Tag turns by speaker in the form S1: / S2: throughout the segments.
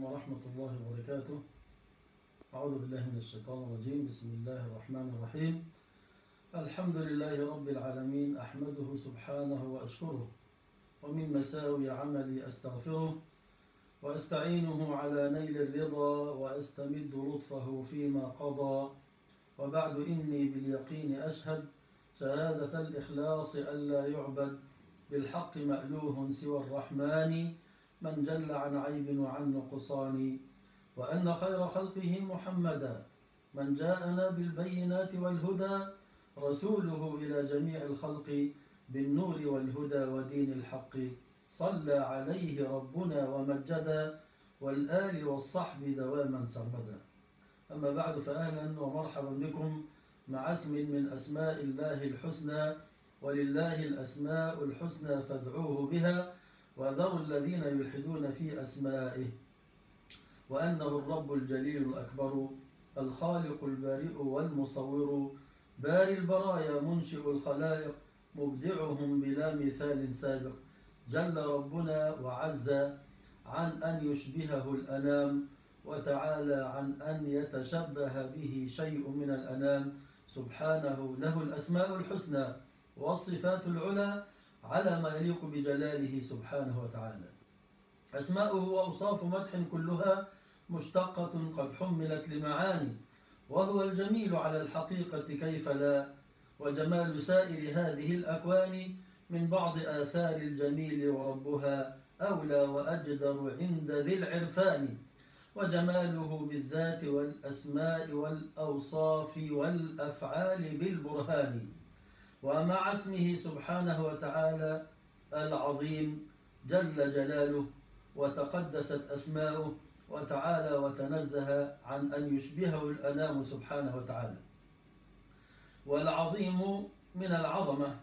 S1: عليكم ورحمة الله وبركاته. أعوذ بالله من الشيطان الرجيم. بسم الله الرحمن الرحيم. الحمد لله رب العالمين، أحمده سبحانه وأشكره، ومن مساوي عملي أستغفره وأستعينه على نيل الرضا وأستمد لطفه فيما قضى. وبعد إني باليقين أشهد شهادة الإخلاص ألا يعبد بالحق مألوه سوى الرحمن من جل عن عيب وعن نقصان، وأن خير خلقه محمدا من جاءنا بالبينات والهدى، رسوله إلى جميع الخلق بالنور والهدى ودين الحق، صلى عليه ربنا ومجدا والآل والصحب دواما سرمدا. أما بعد، فأهلا ومرحبا بكم مع اسم من أسماء الله الحسنى، ولله الأسماء الحسنى فادعوه بها وذروا الذين يلحدون في أسمائه، وأنه الرب الجليل الأكبر الخالق البارئ والمصور، باري البرايا منشئ الخلائق مبدعهم بلا مثال سابق، جل ربنا وعز عن أن يشبهه الأنام، وتعالى عن أن يتشبه به شيء من الأنام، سبحانه له الأسماء الحسنى والصفات العلى على ما يليق بجلاله سبحانه وتعالى. أسماؤه وأوصاف مدح كلها مشتقة قد حملت لمعاني، وهو الجميل على الحقيقة كيف لا، وجمال سائر هذه الأكوان من بعض آثار الجميل، وربها أولى وأجدر عند ذي العرفان، وجماله بالذات والأسماء والأوصاف والأفعال بالبرهان. ومع اسمه سبحانه وتعالى العظيم جل جلاله وتقدست أسماؤه، وتعالى وتنزه عن أن يشبهه الأنام سبحانه وتعالى. والعظيم من العظمة،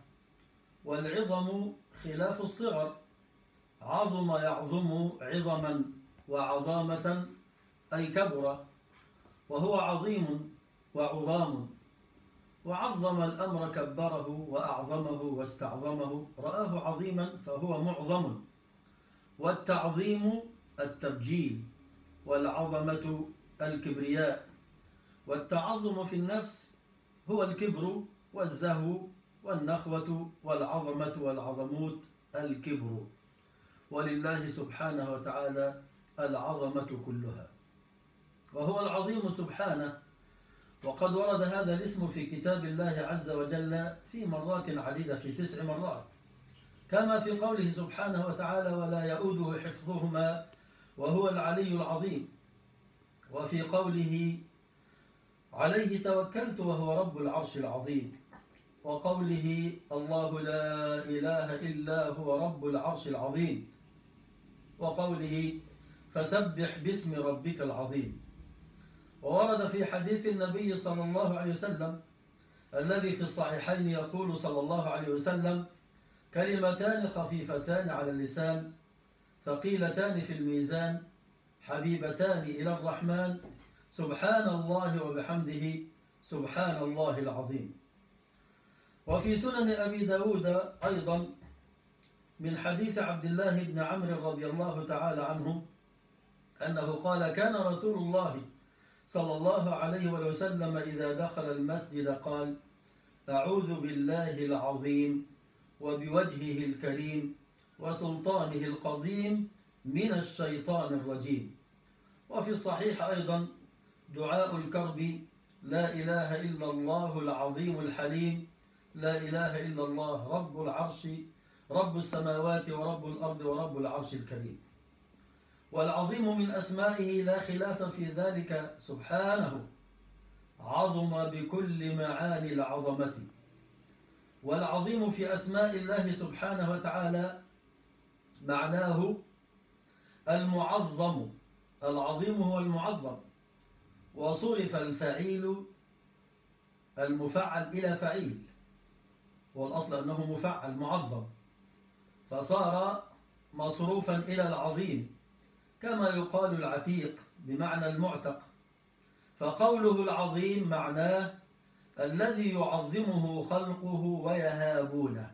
S1: والعظم خلاف الصغر، عظم يعظم عظما وعظامة أي كبر، وهو عظيم وعظام، وعظم الأمر كبره وأعظمه واستعظمه، رآه عظيما فهو معظم. والتعظيم التبجيل، والعظمة الكبرياء، والتعظم في النفس هو الكبر والزهو والنخوة، والعظمة والعظموت الكبر، ولله سبحانه وتعالى العظمة كلها، وهو العظيم سبحانه. وقد ورد هذا الاسم في كتاب الله عز وجل في مرات عديدة، في 9 مرات، كما في قوله سبحانه وتعالى: ولا يؤوده حفظهما وهو العلي العظيم، وفي قوله: عليه توكلت وهو رب العرش العظيم، وقوله: الله لا إله إلا هو رب العرش العظيم، وقوله: فسبح باسم ربك العظيم. وورد في حديث النبي صلى الله عليه وسلم الذي في الصحيحين يقول صلى الله عليه وسلم: كلمتان خفيفتان على اللسان ثقيلتان في الميزان حبيبتان إلى الرحمن، سبحان الله وبحمده سبحان الله العظيم. وفي سنن أبي داود أيضا من حديث عبد الله بن عمرو رضي الله تعالى عنه أنه قال: كان رسول الله صلى الله عليه وسلم إذا دخل المسجد قال: أعوذ بالله العظيم وبوجهه الكريم وسلطانه القديم من الشيطان الرجيم. وفي الصحيح أيضا دعاء الكرب: لا إله إلا الله العظيم الحليم، لا إله إلا الله رب العرش، رب السماوات ورب الأرض ورب العرش الكريم. والعظيم من أسمائه لا خلاف في ذلك سبحانه، عظم بكل معاني العظمة. والعظيم في أسماء الله سبحانه وتعالى معناه المعظم، العظيم هو المعظم، وصرف الفعيل المفعل إلى فعيل، والأصل أنه مفعل معظم، فصار مصروفا إلى العظيم، كما يقال العتيق بمعنى المعتق. فقوله العظيم معناه الذي يعظمه خلقه ويهابونه،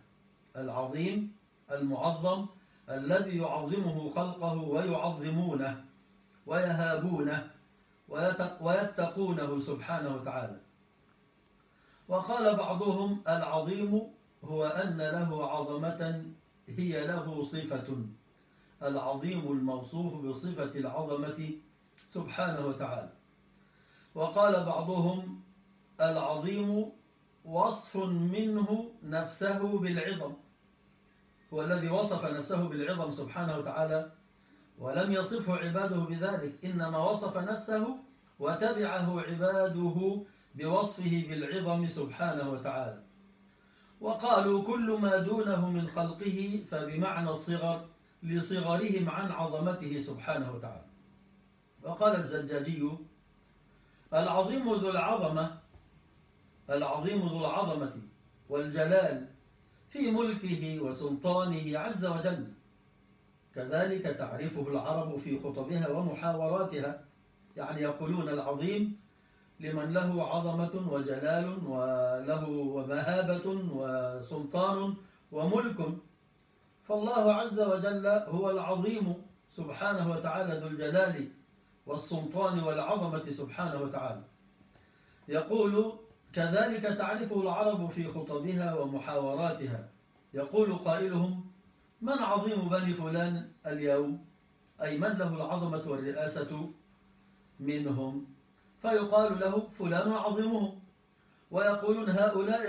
S1: العظيم المعظم الذي يعظمه خلقه ويعظمونه، ويهابونه ويتقونه سبحانه وتعالى. وقال بعضهم العظيم هو أن له عظمة هي له صفة، العظيم الموصوف بصفة العظمة سبحانه وتعالى. وقال بعضهم العظيم وصف منه نفسه بالعظم، هو الذي وصف نفسه بالعظم سبحانه وتعالى، ولم يصفه عباده بذلك، إنما وصف نفسه وتبعه عباده بوصفه بالعظم سبحانه وتعالى. وقالوا كل ما دونه من خلقه فبمعنى الصغر لصغرهم عن عظمته سبحانه وتعالى. وقال الزجاجي العظيم ذو العظمة، العظيم ذو العظمة والجلال في ملكه وسلطانه عز وجل، كذلك تعرفه العرب في خطبها ومحاوراتها، يعني يقولون العظيم لمن له عظمة وجلال وله ومهابة وسلطان وملك، فالله عز وجل هو العظيم سبحانه وتعالى ذو الجلال والسلطان والعظمة سبحانه وتعالى. يقول كذلك تعرفه العرب في خطبها ومحاوراتها، يقول قائلهم من عظيم بني فلان اليوم، أي من له العظمة والرئاسة منهم، فيقال له فلان عظيمهم، ويقولون هؤلاء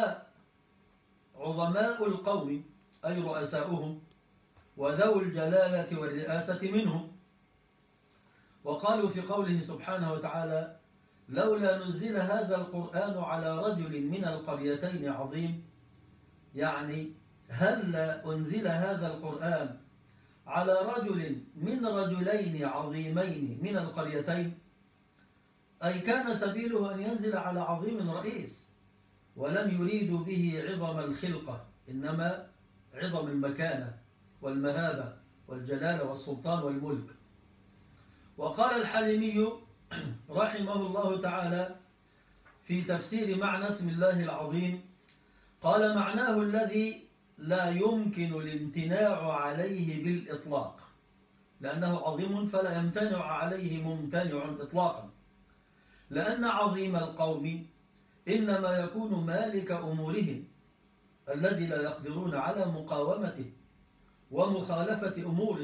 S1: عظماء القوم، أي رؤساؤهم وذو الجلالة والرئاسة منهم. وقالوا في قوله سبحانه وتعالى لولا نزل هذا القرآن على رجل من القريتين عظيم، يعني هل أنزل هذا القرآن على رجل من رجلين عظيمين من القريتين، أي كان سبيله أن ينزل على عظيم رئيس، ولم يريد به عظم الخلقة، إنما عظم المكانة والمهابة والجلال والسلطان والملك. وقال الحليمي رحمه الله تعالى في تفسير معنى اسم الله العظيم، قال معناه الذي لا يمكن الامتناع عليه بالإطلاق، لأنه عظيم فلا يمتنع عليه ممتنع إطلاقا، لأن عظيم القوم إنما يكون مالك أمورهم الذي لا يقدرون على مقاومته ومخالفة أموره،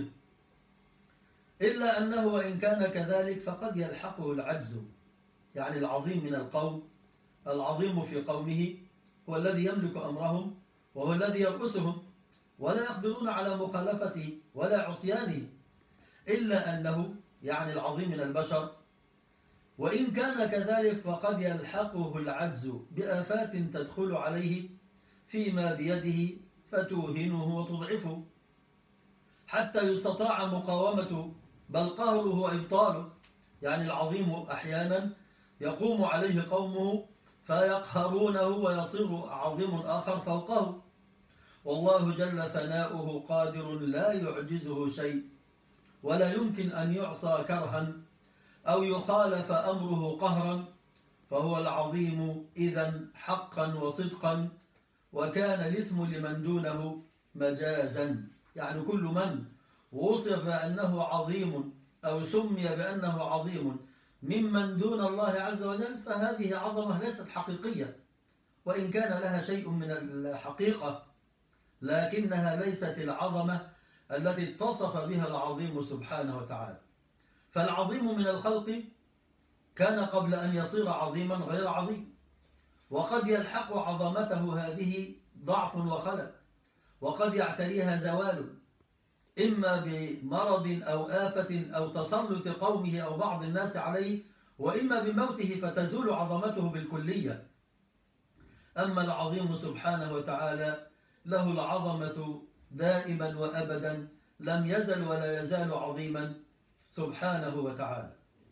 S1: إلا أنه وإن كان كذلك فقد يلحقه العجز، يعني العظيم من القوم، العظيم في قومه هو الذي يملك أمرهم وهو الذي يرأسهم ولا يقدرون على مخالفته ولا عصيانه، إلا أنه يعني العظيم من البشر وإن كان كذلك فقد يلحقه العجز بآفات تدخل عليه فيما بيده فتوهنه وتضعفه حتى يستطاع مقاومته، بل قهره وإبطاله، يعني العظيم أحيانا يقوم عليه قومه فيقهرونه ويصير عظيم آخر فوقه، والله جل ثناؤه قادر لا يعجزه شيء، ولا يمكن أن يعصى كرها أو يخالف أمره قهرا، فهو العظيم إذن حقا وصدقا. وكان الاسم لمن دونه مجازا، يعني كل من وصف أنه عظيم أو سمي بأنه عظيم ممن دون الله عز وجل فهذه عظمة ليست حقيقية، وإن كان لها شيء من الحقيقة، لكنها ليست العظمة التي اتصف بها العظيم سبحانه وتعالى. فالعظيم من الخلق كان قبل أن يصير عظيما غير عظيم، وقد يلحق عظمته هذه ضعف وخلل، وقد يعتريها زوال، إما بمرض أو آفة أو تسلط قومه أو بعض الناس عليه، وإما بموته فتزول عظمته بالكلية. أما العظيم سبحانه وتعالى له العظمة دائما وأبدا، لم يزل ولا يزال عظيما سبحانه وتعالى.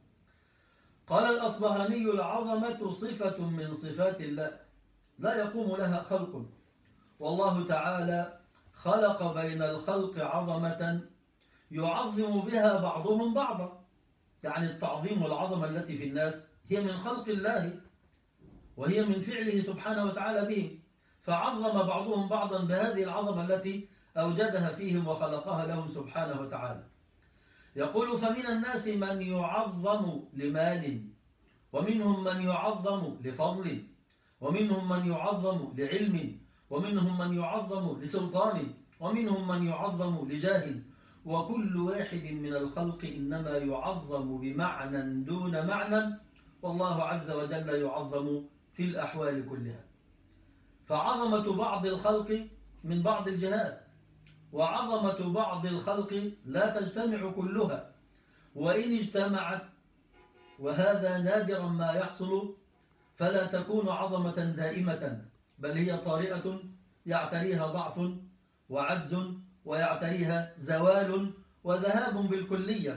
S1: قال الأصبهاني العظمة صفة من صفات الله لا يقوم لها خلق، والله تعالى خلق بين الخلق عظمة يعظم بها بعضهم بعضا، يعني التعظيم والعظمة التي في الناس هي من خلق الله وهي من فعله سبحانه وتعالى بهم، فعظم بعضهم بعضا بهذه العظمة التي أوجدها فيهم وخلقها لهم سبحانه وتعالى. يقول فمن الناس من يعظم لمال، ومنهم من يعظم لفضل، ومنهم من يعظم لعلم، ومنهم من يعظم لسلطان، ومنهم من يعظم لجاه، وكل واحد من الخلق إنما يعظم بمعنى دون معنى، والله عز وجل يعظم في الأحوال كلها. فعظمة بعض الخلق من بعض الجهات، وعظمة بعض الخلق لا تجتمع كلها، وإن اجتمعت، وهذا نادرا ما يحصل، فلا تكون عظمة دائمة، بل هي طارئة يعتريها ضعف وعجز، ويعتريها زوال وذهاب بالكلية.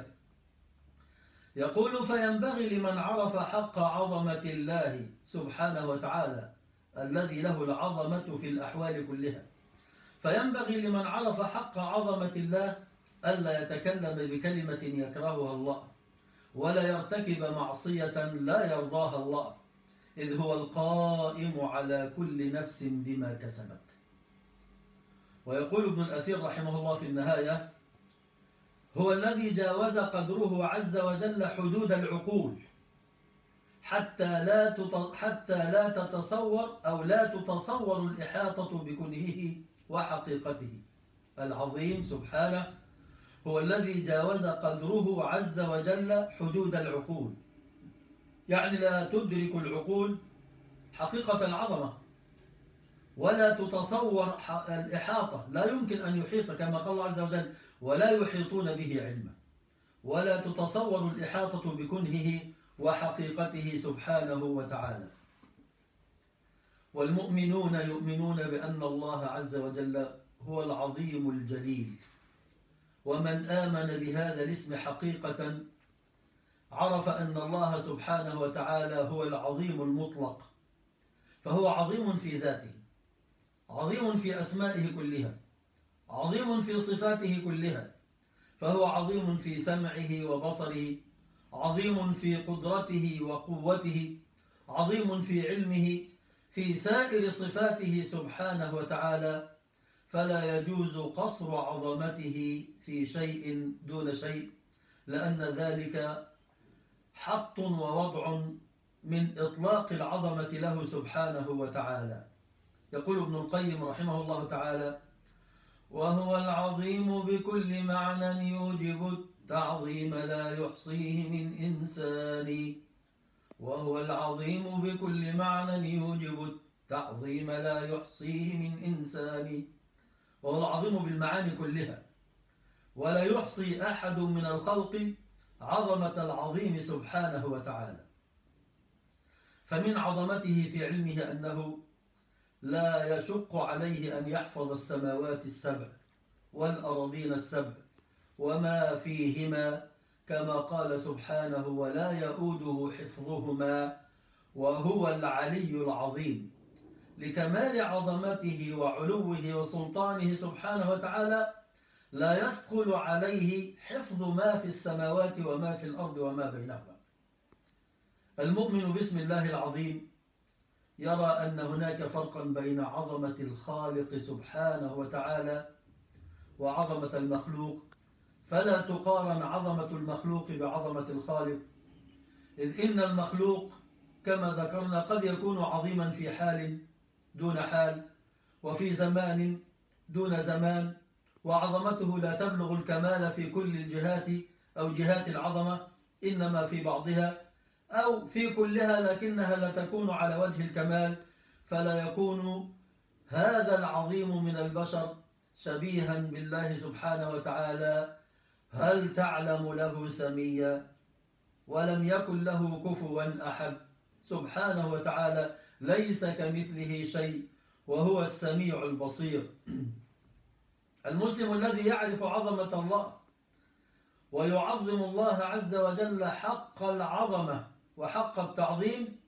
S1: يقول فينبغي لمن عرف حق عظمة الله سبحانه وتعالى الذي له العظمة في الأحوال كلها، فينبغي لمن عرف حق عظمة الله ألا يتكلم بكلمة يكرهها الله، ولا يرتكب معصية لا يرضاها الله، إذ هو القائم على كل نفس بما كسبت. ويقول ابن الأثير رحمه الله في النهاية: هو الذي جاوز قدره عز وجل حدود العقول حتى لا تتصور أو لا تتصور الإحاطة بكنهه وحقيقته. العظيم سبحانه هو الذي جاوز قدره عز وجل حدود العقول، يعني لا تدرك العقول حقيقة العظمة، ولا تتصور الإحاطة، لا يمكن أن يحيط، كما قال الله عز وجل: ولا يحيطون به علما، ولا تتصور الإحاطة بكنهه وحقيقته سبحانه وتعالى. والمؤمنون يؤمنون بأن الله عز وجل هو العظيم الجليل، ومن آمن بهذا الاسم حقيقة عرف أن الله سبحانه وتعالى هو العظيم المطلق، فهو عظيم في ذاته، عظيم في أسمائه كلها، عظيم في صفاته كلها، فهو عظيم في سمعه وبصره، عظيم في قدرته وقوته، عظيم في علمه، في سائر صفاته سبحانه وتعالى، فلا يجوز قصر عظمته في شيء دون شيء، لأن ذلك حط ووضع من إطلاق العظمة له سبحانه وتعالى. يقول ابن القيم رحمه الله تعالى: وهو العظيم بكل معنى يوجب التعظيم لا يحصيه من إنسان. وهو العظيم بكل معنى يوجب التعظيم لا يحصيه من إنسان. وهو العظيم بالمعاني كلها، ولا يحصي أحد من الخلق عظمة العظيم سبحانه وتعالى. فمن عظمته في علمه أنه لا يشق عليه أن يحفظ السماوات السبع والأرضين السبع وما فيهما، كما قال سبحانه: ولا يؤوده حفظهما وهو العلي العظيم. لكمال عظمته وعلوه وسلطانه سبحانه وتعالى لا يثقل عليه حفظ ما في السماوات وما في الأرض وما بينهما. المؤمن باسم الله العظيم يرى أن هناك فرقا بين عظمة الخالق سبحانه وتعالى وعظمة المخلوق، فلا تقارن عظمة المخلوق بعظمة الخالق، إذ إن المخلوق كما ذكرنا قد يكون عظيما في حال دون حال، وفي زمان دون زمان، وعظمته لا تبلغ الكمال في كل الجهات أو جهات العظمة، إنما في بعضها أو في كلها، لكنها لا تكون على وجه الكمال، فلا يكون هذا العظيم من البشر شبيها بالله سبحانه وتعالى. هل تعلم له سميا؟ ولم يكن له كفوا أحد سبحانه وتعالى، ليس كمثله شيء وهو السميع البصير. المسلم الذي يعرف عظمة الله ويعظم الله عز وجل حق العظمة وحق التعظيم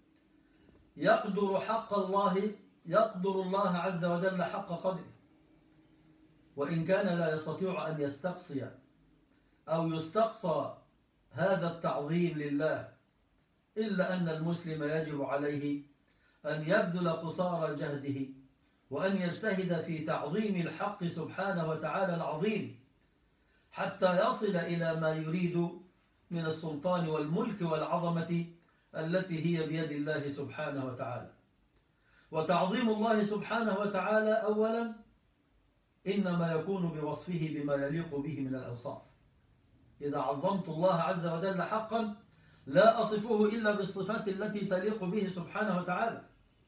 S1: يقدر الله عز وجل حق قدره، وإن كان لا يستطيع أن يستقصي أو يستقصى هذا التعظيم لله، إلا أن المسلم يجب عليه أن يبذل قصارى جهده وأن يجتهد في تعظيم الحق سبحانه وتعالى العظيم، حتى يصل إلى ما يريد من السلطان والملك والعظمة التي هي بيد الله سبحانه وتعالى. وتعظيم الله سبحانه وتعالى أولا إنما يكون بوصفه بما يليق به من الأوصاف. إذا عظمت الله عز وجل حقا لا أصفه إلا بالصفات التي تليق به سبحانه وتعالى،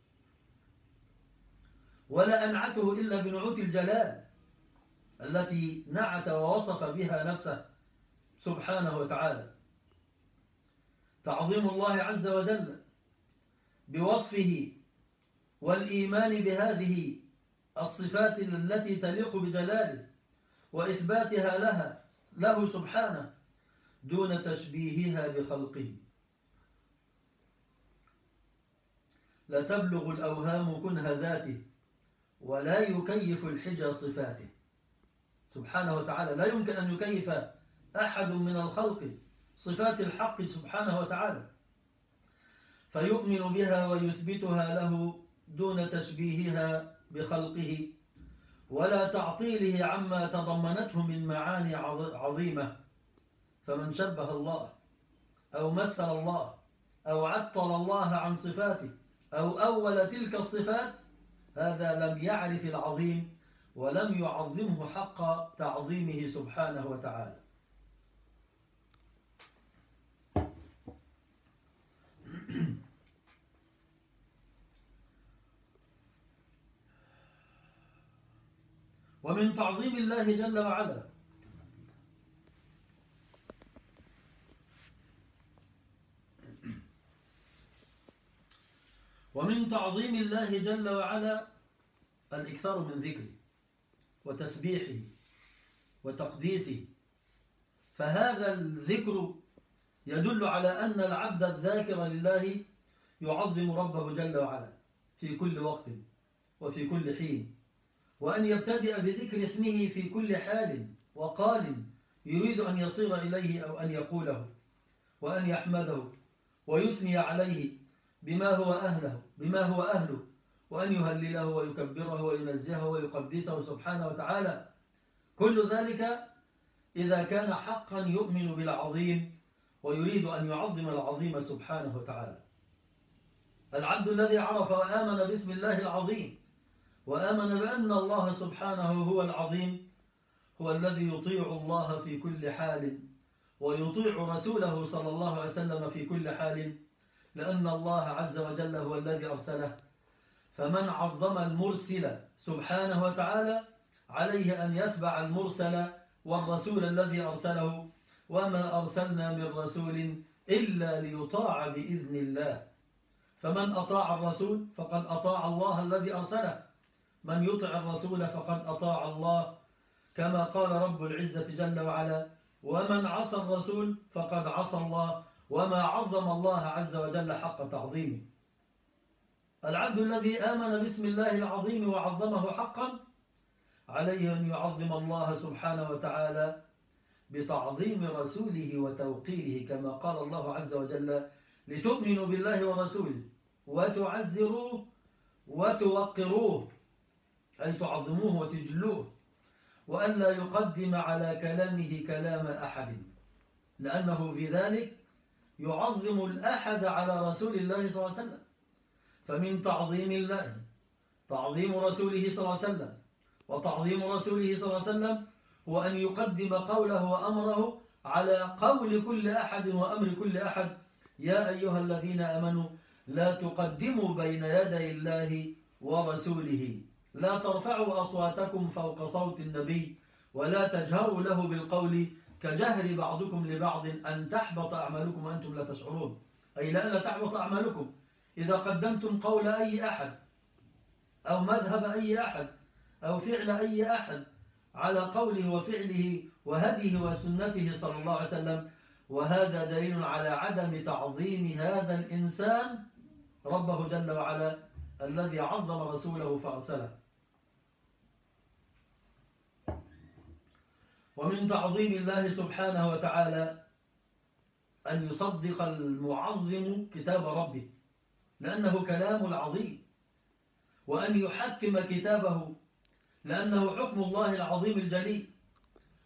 S1: ولا أنعته إلا بنعوت الجلال التي نعت ووصف بها نفسه سبحانه وتعالى. تعظيم الله عز وجل بوصفه والإيمان بهذه الصفات التي تليق بجلاله وإثباتها له سبحانه دون تشبيهها بخلقه. لا تبلغ الأوهام كنه ذاته ولا يكيف الحجى صفاته سبحانه وتعالى. لا يمكن أن يكيف أحد من الخلق صفات الحق سبحانه وتعالى، فيؤمن بها ويثبتها له دون تشبيهها بخلقه ولا تعطيله عما تضمنته من معاني عظيمة. فمن شبه الله أو مثل الله أو عطل الله عن صفاته أو أول تلك الصفات هذا لم يعرف العظيم ولم يعظمه حق تعظيمه سبحانه وتعالى. ومن تعظيم الله جل وعلا ومن تعظيم الله جل وعلا الإكثار من ذكره وتسبيحه وتقديسه. فهذا الذكر يدل على أن العبد الذاكر لله يعظم ربه جل وعلا في كل وقت وفي كل حين، وأن يبتدئ بذكر اسمه في كل حال وقال يريد أن يصير إليه أو أن يقوله، وأن يحمده ويثني عليه بما هو أهله وأن يهلله ويكبره وينزهه ويقدسه سبحانه وتعالى. كل ذلك إذا كان حقا يؤمن بالعظيم ويريد أن يعظم العظيم سبحانه وتعالى. العبد الذي عرف وآمن باسم الله العظيم وآمن بأن الله سبحانه هو العظيم هو الذي يطيع الله في كل حال ويطيع رسوله صلى الله عليه وسلم في كل حال، لأن الله عز وجل هو الذي أرسله. فمن عظم المرسل سبحانه وتعالى عليه أن يتبع المرسل والرسول الذي أرسله، وما أرسلنا من رسول إلا ليطاع بإذن الله. فمن أطاع الرسول فقد أطاع الله الذي أرسله، من يطع الرسول فقد أطاع الله، كما قال رب العزة جل وعلا: ومن عصى الرسول فقد عصى الله وما عظم الله عز وجل حق تعظيمه. العبد الذي آمن باسم الله العظيم وعظمه حقا عليه أن يعظم الله سبحانه وتعالى بتعظيم رسوله وتوقيره، كما قال الله عز وجل: لتؤمنوا بالله ورسوله وتعزروه وتوقروه، أي تعظموه وتجلوه، وأن لا يقدم على كلامه كلام أحد، لأنه في ذلك يعظم الأحد على رسول الله صلى الله عليه وسلم. فمن تعظيم الله تعظيم رسوله صلى الله عليه وسلم، وتعظيم رسوله صلى الله عليه وسلم هو أن يقدم قوله وأمره على قول كل أحد وأمر كل أحد. يا أيها الذين آمنوا لا تقدموا بين يدي الله ورسوله، لا ترفعوا أصواتكم فوق صوت النبي ولا تجهروا له بالقول كجهر بعضكم لبعض أن تحبط أعمالكم وأنتم لا تشعرون، أي لا تحبط أعمالكم إذا قدمتم قول أي أحد أو مذهب أي أحد أو فعل أي أحد على قوله وفعله وهديه وسنته صلى الله عليه وسلم. وهذا دليل على عدم تعظيم هذا الإنسان ربه جل وعلا الذي عظم رسوله فأرسله. ومن تعظيم الله سبحانه وتعالى أن يصدق المعظم كتاب ربه لأنه كلام العظيم، وأن يحكم كتابه لأنه حكم الله العظيم الجليل،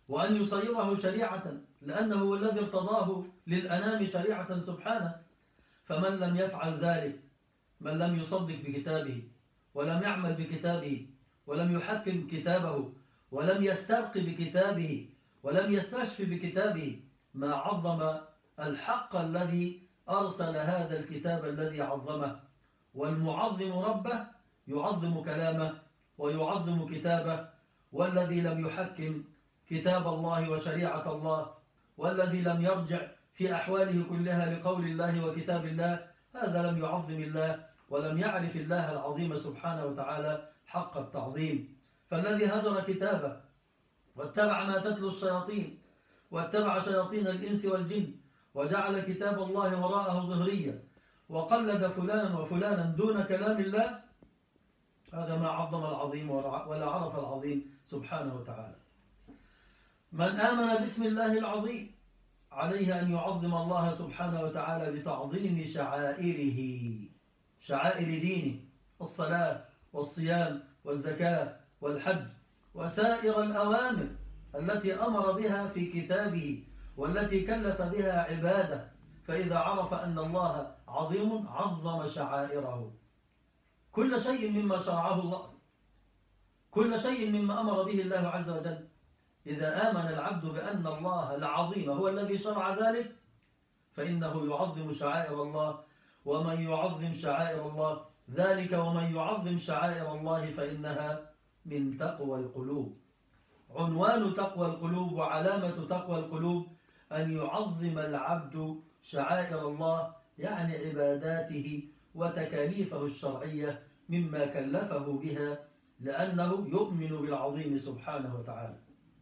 S1: وأن يصيره شريعة، لأنه هو الذي ارتضاه للأنام شريعة سبحانه. فمن لم يفعل ذلك، من لم يصدق بكتابه ولم يعمل بكتابه ولم يحكم كتابه ولم يسترق بكتابه ولم يستشف بكتابه، ما عظم الحق الذي أرسل هذا الكتاب الذي عظمه. والمعظم ربه يعظم كلامه ويعظم كتابه، والذي لم يحكم كتاب الله وشريعة الله، والذي لم يرجع في أحواله كلها لقول الله وكتاب الله، هذا لم يعظم الله ولم يعرف الله العظيم سبحانه وتعالى حق التعظيم. فالذي هدر كتابه واتبع ما تتلو الشياطين واتبع شياطين الإنس والجن وجعل كتاب الله وراءه ظهريا وقلد فلانا وفلانا دون كلام الله، هذا ما عظم العظيم ولا عرف العظيم سبحانه وتعالى. من آمن باسم الله العظيم عليه أن يعظم الله سبحانه وتعالى بتعظيم شعائره، شعائر دينه، الصلاة والصيام والزكاة والحج وسائر الأوامر التي أمر بها في كتابه والتي كلف بها عباده. فإذا عرف أن الله عظيم عظم شعائره، كل شيء مما شرعه الله، كل شيء مما أمر به الله عز وجل. إذا آمن العبد بأن الله العظيم هو الذي شرع ذلك فإنه يعظم شعائر الله. ومن يعظم شعائر الله ذلك ومن يعظم شعائر الله فإنها من تقوى القلوب. عنوان تقوى القلوب وعلامة تقوى القلوب أن يعظم العبد شعائر الله، يعني عباداته وتكاليفه الشرعية مما كلفه بها، لأنه يؤمن بالعظيم سبحانه وتعالى.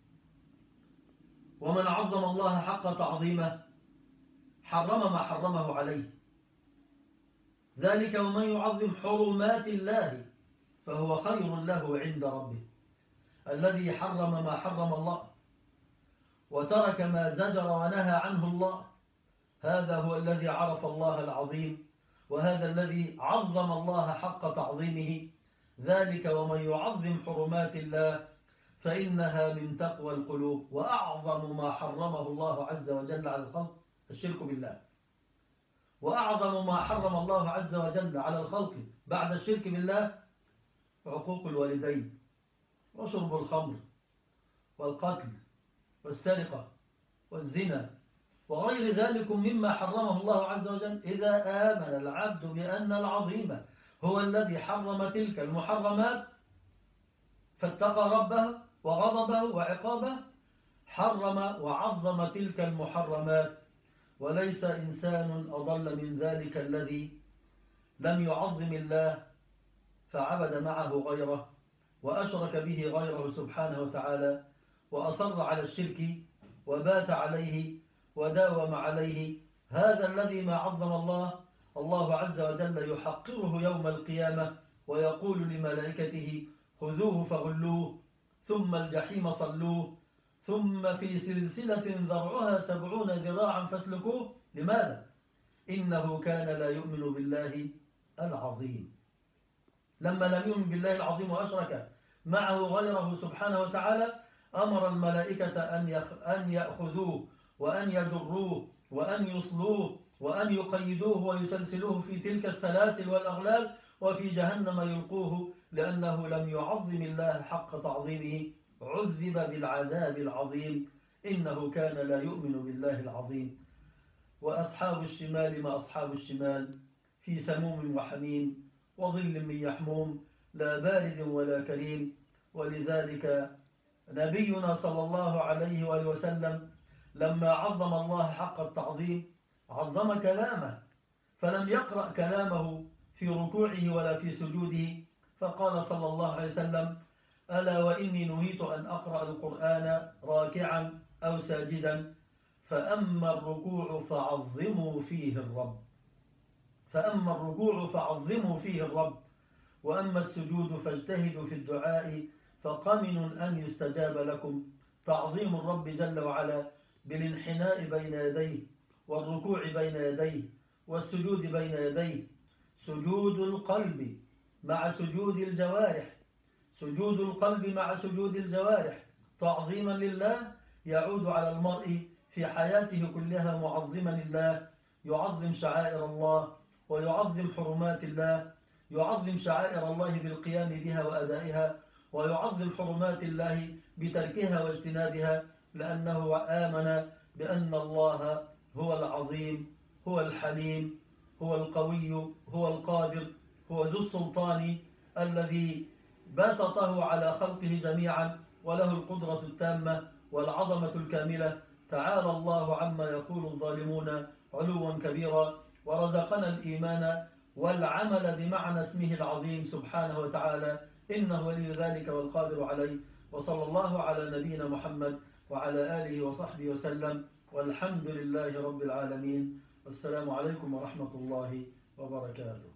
S1: ومن عظم الله حق تعظيمه حرم ما حرمه عليه، ذلك ومن يعظم حرمات الله فهو خير له عند ربه. الذي حرم ما حرم الله وترك ما زجر ونهى عنه الله، هذا هو الذي عرف الله العظيم، وهذا الذي عظم الله حق تعظيمه. ذلك ومن يعظم حرمات الله فإنها من تقوى القلوب. وأعظم ما حرمه الله عز وجل على الخلق الشرك بالله، وأعظم ما حرم الله عز وجل على الخلق بعد الشرك بالله عقوق الوالدين وشرب الخمر والقتل والسرقة والزنا وغير ذلك مما حرمه الله عز وجل. إذا آمن العبد بأن العظيم هو الذي حرم تلك المحرمات فاتقى ربه وغضبه وعقابه، حرم وعظم تلك المحرمات. وليس إنسان أضل من ذلك الذي لم يعظم الله فعبد معه غيره وأشرك به غيره سبحانه وتعالى وأصر على الشرك وبات عليه وداوم عليه. هذا الذي ما عظم الله، الله عز وجل يحقره يوم القيامة ويقول لملائكته خذوه فغلوه ثم الجحيم صلوه ثم في سلسلة ذرعها 70 ذراعا فاسلكوه. لماذا؟ إنه كان لا يؤمن بالله العظيم. لما لم يؤمن بالله العظيم وأشرك معه غيره سبحانه وتعالى أمر الملائكة أن يأخذوه وأن يجروه وأن يصلوه وأن يقيدوه ويسلسلوه في تلك السلاسل والأغلال وفي جهنم يلقوه، لأنه لم يعظم الله حق تعظيمه عذب بالعذاب العظيم. إنه كان لا يؤمن بالله العظيم. وأصحاب الشمال ما أصحاب الشمال في سموم وحميم وظل من يحموم لا بارد ولا كريم. ولذلك نبينا صلى الله عليه وآله وسلم لما عظم الله حق التعظيم عظم كلامه، فلم يقرأ كلامه في ركوعه ولا في سجوده، فقال صلى الله عليه وسلم ألا وإني نهيت أن أقرأ القرآن راكعا أو ساجدا، فأما الركوع فعظموا فيه الرب، فأما الركوع فعظموا فيه الرب، وأما السجود فاجتهدوا في الدعاء فقمن أن يستجاب لكم. تعظيم الرب جل وعلا بالانحناء بين يديه والركوع بين يديه والسجود بين يديه، سجود القلب مع سجود الجوارح، سجود القلب مع سجود الجوارح تعظيما لله يعود على المرء في حياته كلها معظما لله، يعظم شعائر الله ويعظم حرمات الله، يعظم شعائر الله بالقيام بها وأدائها، ويعظم حرمات الله بتركها واجتنابها، لأنه آمن بأن الله هو العظيم، هو الحليم، هو القوي، هو القادر، هو ذو السلطان الذي بسطه على خلقه جميعا، وله القدرة التامة والعظمة الكاملة. تعالى الله عما يقول الظالمون علوا كبيرا، ورزقنا الإيمان والعمل بمعنى اسمه العظيم سبحانه وتعالى، إنه ولي ذلك والقادر عليه. وصلى الله على نبينا محمد وعلى آله وصحبه وسلم، والحمد لله رب العالمين. والسلام عليكم ورحمة الله وبركاته.